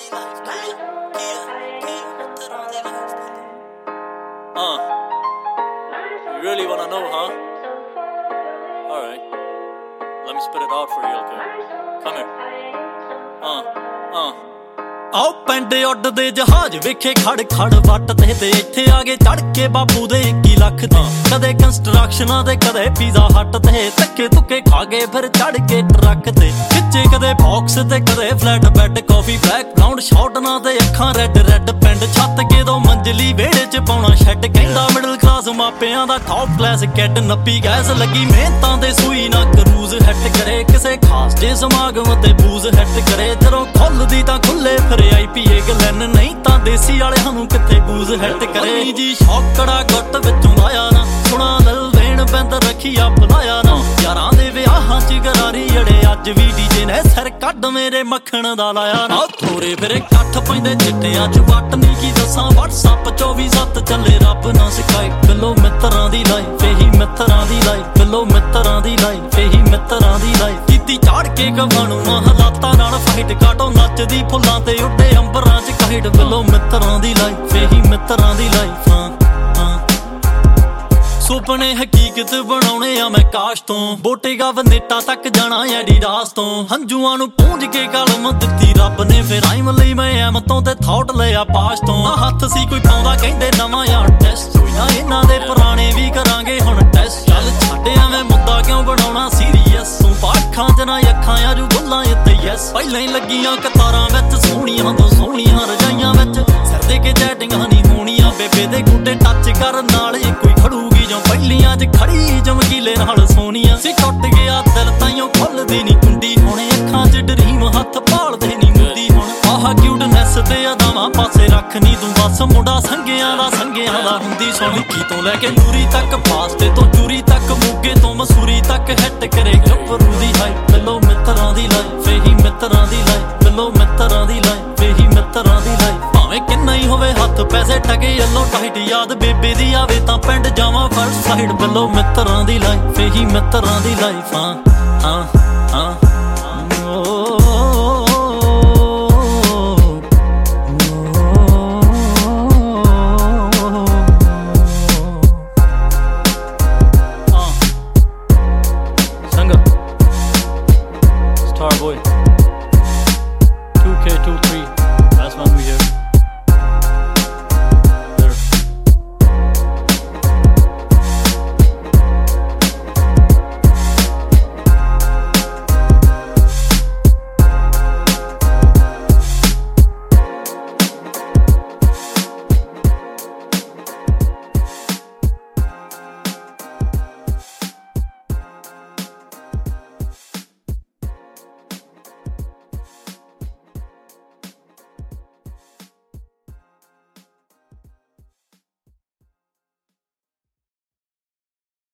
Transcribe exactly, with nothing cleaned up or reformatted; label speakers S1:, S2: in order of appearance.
S1: Uh, you really wanna know, huh? Alright, let me spit it out for you, okay? Come here. Uh, uh ਆਓ ਪਿੰਡ ਉੱਡਦੇ ਜਹਾਜ਼ ਵੇਖੇ ਖੜ ਖੜ ਵੱਟ ਤੇ ਤੇ ਇੱਥੇ ਆ ਗਏ ਚੜ ਕੇ ਬਾਪੂ ਦੇ ਇੱਕੀ ਲੱਖ ਤੇ ਕਦੇ ਕੰਸਟਰਕਸ਼ਨਾਂ ਦੇ ਕਦੇ ਪੀਜ਼ਾ ਹੱਟ ਤੇ ਧੱਕੇ ਧੁੱਕੇ ਖਾ ਗਏ ਫਿਰ ਚੜ ਕੇ ਟਰੱਕ ਤੇ ਖਿੱਚੇ ਕਦੇ ਬਾਕਸ ਤੇ ਕਦੇ flat bed coffee black brown ਸ਼ਾਟਨਾਂ ਤੇ ਅੱਖਾਂ ਰੈੱਡ ਰੈੱਡ ਪਿੰਡ ਛੱਤ ਕੇ ਦੋ ਮੰਜ਼ਲੀ ਵਿਹੜੇ 'ਚ ਪਾਉਣਾ ਸ਼ੈੱਡ ਕਹਿੰਦਾ ਮਿਡਲ ਕਲਾਸ ਮਾਪਿਆਂ ਦਾ ਟੌਪ ਕਲਾਸ ਕਿੱਡ ਨੱਪੀ ਗੈਸ ਲੱਗੀ ਮਿਹਨਤਾਂ ਦੇ ਸੂਈ ਨਾ ਕਰੂਜ਼ ਹਿੱਟ ਕਰੇ ਕਿਸੇ ਖਾਸ ਜੇ ਸਮਾਗਮ ਤੇ ਬੂਜ਼ ਹਿੱਟ ਕਰੇ ਜਦੋਂ ਖੁੱਲਦੀ ਤਾਂ ਖੁੱਲੇ ਆਈ ਪੀ ਏ ਗਲੈਨ ਨਹੀਂ ਤਾਂ ਦੇਸੀ ਵਾਲੇ ਸਾਨੂੰ ਕਿੱਥੇ ਬੂਜ਼ ਹਿੱਟ ਕਰੇ ਜੀ ਸ਼ੌਕੜਾ ਗੁੱਟ ਵਿੱਚੋਂ ਲਾਇਆ ਨਾ ਸੁਣਾ ਲਲ ਵੇਣ ਬੰਦ ਰੱਖੀਆ ਬੁਲਾਇਆ ਨਾ ਯਾਰਾਂ ਦੇ ਵਿਆਹਾਂ 'ਚ ਗਰਾਰੀ ਅੜੇ ਅੱਜ ਵੀ ਡੀਜੇ ਨੇ ਸਿਰ ਕੱਢ ਮੇਰੇ ਮੱਖਣ ਦਾ ਲਾਇਆ ਨਾ ਥੋੜੇ ਫਿਰ ਇਕੱਠ ਪੈਂਦੇ ਚਿੱਟਿਆਂ 'ਚ ਵੱਟ ਨਹੀਂ ਕੀ ਦੱਸਾਂ ਵਟਸਐਪ ਚੌਵੀ ਸੱਤ ਚੱਲੇ ਰੱਬ ਨਾ ਸਿਖਾਏ ਬਿੱਲੋ ਮਿੱਤਰਾਂ ਦੀ ਲਾਈਫ ਇਹੀ ਮਿੱਤਰਾਂ ਦੀ ਲਾਈਫ ਬਿੱਲੋ ਮਿੱਤਰਾਂ ਦੀ ਲਾਈਫ ਇਹੀ ਮਿੱਤਰਾਂ ਦੀ ਲਾਈਫ ਕੀਤੀ ਝਾੜ ਕੇ ਗਵਾਣੂ ਹਾਲਾਤਾਂ ਨਾਲ ਫਾਈਟ ਕਾਟੋ ਨੱਚਦੀ ਫੁੱਲਾਂ ਤੇ ਉੱਡੇ ਅੰਬਰਾਂ 'ਚ ਕਾਈਟ ਬਿੱਲੋ ਮਿੱਤਰਾਂ ਦੀ ਲਾਈਫ ਇਹੀ ਮਿੱਤਰਾਂ ਦੀ ਲਾਈਫ ਹਾਂ ਹਾਂ ਸੁਪਨੇ ਹਕੀਕਤ ਬਣਾਉਣੇ ਆ ਮੈਂ ਕਾਸ਼ ਤੋਂ ਬੋਟੇਗਾ ਵਨੇਟਾ ਤੱਕ ਜਾਣਾ ਐਡੀਡਾਸ ਤੋਂ ਹੰਝੂਆਂ ਨੂੰ ਪੂੰਝ ਕੇ ਕਲਮ ਦਿੱਤੀ ਰੱਬ ਨੇ ਫਿਰ ਰਾਈਮ ਲਈ ਮੈਂ ਐਮ ਤੋਂ ਤੇ ਥੌਟ ਲਿਆ ਪਾਸ ਤੋਂ ਆ ਹੱਥ ਸੀ ਕੋਈ ਪਾਉਂਦਾ ਕਹਿੰਦੇ ਨਵਾਂ ਯਾਰ ਟੈਸਟ ਨਾ ਇਹਨਾਂ ਦੇ ਪੁਰਾਣੇ ਵੀ ਕਰਾਂਗੇ ਹੁਣ ਟੈਸਟ ਚੱਲ ਛੱਡ ਐਵੇਂ ਮੁੱਦਾ ਕਿਉਂ ਬਣਾਉਣਾ ਸੀਰੀਅਸ ਤੂੰ ਪਾਖਾਂ 'ਚ ਨਾ ਅੱਖਾਂ ਆਜੂ ਬੁੱਲਾਂ ਇੱਥੇ ਯੈਸ ਪਹਿਲਾਂ ਹੀ ਲੱਗੀਆਂ ਕਤਾਰਾਂ ਵਿੱਚ ਸੋਹਣੀਆਂ ਤੋਂ ਸੋਹਣੀਆਂ ਰਜਾਈਆਂ ਵਿੱਚ ਸਿਰ ਦੇ ਕੇ ਚੈਟਿੰਗਾਂ ਨਹੀਂ ਹੋਣੀਆਂ ਬੇਬੇ ਦੇ ਗੁੱਡੇ ਟੱਚ ਕਰਨ ਨਾਲ ਹੀ ਕੋਈ ਖੜੂਗੀ ਜੋ ਪਹਿਲੀਆਂ 'ਚ ਖੜੀ ਚਮਕੀਲੇ ਨਾਲ ਸੋਹਣੀਆਂ ਸੀ ਟੁੱਟ ਗਿਆ ਦਿਲ ਤਾਈਓ ਖੁੱਲਦੀ ਨਹੀਂ ਕੁੰਡੀ ਹੁਣ ਅੱਖਾਂ 'ਚ ਡਰੀਮ ਹੱਥ ਭਾਲਦੇ ਨਹੀਂ ਮੁੰਦੀ ਹੁਣ ਆਹ ਕਿਊਟਨੈਸ ਤੇ ਅਦਾਵਾਂ ਪਾਸੇ ਰੱਖ ਨੀ ਤੂੰ ਬਸ ਮੁੰਡਾ ਸੰਗਿਆਂ ਦਾ ਸੰਗਿਆਂ ਦਾ ਹੁੰਦੀ ਸੋਹਣੀ ਕੀ ਤੋਂ ਲੈ ਕੇ ਨੂਰੀ ਤੱਕ ਫਾਸਤੇ ਤੋਂ ਚੂਰੀ ਤੱਕ ਮੋਗੇ ਤੋਂ ਮਸੂਰੀ ਤੱਕ ਹਿੱਟ ਕਰੇ ਗੱਭਰੂ ਦੀ ਹਾਈ ਬਿੱਲੋ ਮਿੱਤਰਾਂ ਦੀ ਲਾਈਫ ਇਹੀ ਮਿੱਤਰਾਂ ਦੀ ਲਾਈਫ ਬਿੱਲੋ ਮਿੱਤਰਾਂ ਦੀ ਲਾਈਫ ਇਹੀ ਮਿੱਤਰਾਂ ਦੀ ਲਾਈਫ ਭਾਵੇਂ ਕਿੰਨਾ ਹੀ ਹੋਵੇ ਹੱਥ ਪੈਸੇ ਟਕੇ ਯੈਲੋ ਟਾਈਟ ਯਾਦ ਬੇਬੇ ਦੀ ਆਵੇ ਤਾਂ ਪਿੰਡ ਜਾਵਾਂ ਫਰਸਟ ਸਾਈਡ ਬਿੱਲੋ ਮਿੱਤਰਾਂ ਦੀ ਲਾਈਫ ਇਹੀ ਮਿੱਤਰਾਂ ਦੀ ਲਾਈਫ ਹਾਂ ਹਾਂ ਹਾਂ Starboy